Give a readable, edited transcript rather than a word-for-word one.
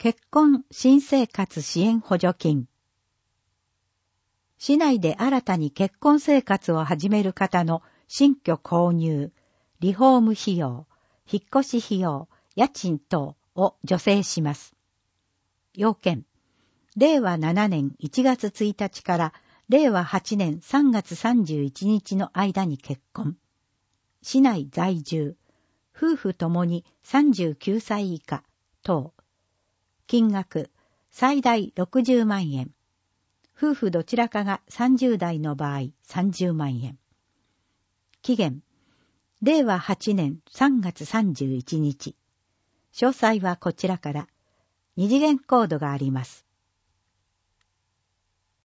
結婚新生活支援補助金。市内で新たに結婚生活を始める方の新居購入、リフォーム費用、引っ越し費用、家賃等を助成します。要件、令和7年1月1日から令和8年3月31日の間に結婚。市内在住、夫婦ともに39歳以下等。金額、最大60万円。夫婦どちらかが30代の場合30万円。期限、令和8年3月31日。詳細はこちらから。二次元コードがあります。